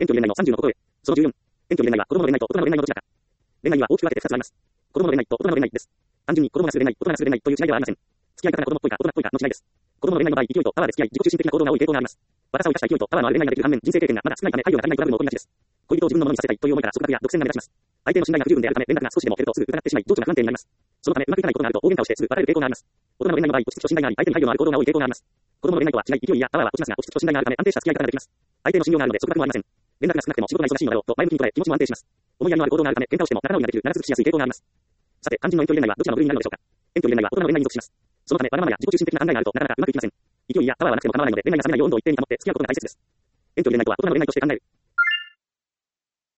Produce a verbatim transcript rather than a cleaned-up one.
遠距離恋愛のさんじゅうのことへ。そのじゅうよん。遠距離恋愛は子供の恋愛と大人の恋愛のどちらか。恋愛には大きく分けてふたつあります。子供の恋愛と大人の恋愛です。単純に子供がする恋愛、大人がする恋愛という違いではありません。付き合い方が子供っぽいか大人っぽいかの違いです。子供の恋愛の場合、勢いとパワーで付き合い、自己中心的な行動が多い傾向があります。若さを生かした勢いとパワーのある恋愛ができる反面、人生経験がまだ少ないため配慮が足りないトラブルも起こりがちです。恋人を自分のものにさせたいという思いから束縛や独占が目立ちます。相手の信頼が不十分であるため、連絡が少しでも減るとすぐ疑ってしまい、情緒が不安定になります。そのため、うまくいかないことがあると大喧嘩をしてすぐ別れる傾向があります。大人の恋愛の場合、落ち着きと信頼があり、相手に配慮のある行動が多い傾向があります。子供の恋愛とは違い、勢いやパワーは落ちますが、落ち着きと信頼があるため安定した付き合い方ができます。相手の信用があるので束縛もありません。連絡が少なくても仕事が忙しいのだろうと前向きに捉え、気持ちも安定します。思いやりのある行動があるため、喧嘩をしても仲直りができる、長続きしやすい傾向があります。さて、肝心の遠距離恋愛はどちらの部類になるのでしょうか。遠距離恋愛は大人の恋愛に属します。そのため、わがままや自己中心的な考えがあるとなかなかうまくいきません。勢いやパワーはなくても構わないので、恋愛が冷めないよう温度を一定に保って付き合うことが大切です。遠距離恋愛とは大人の恋愛として考える。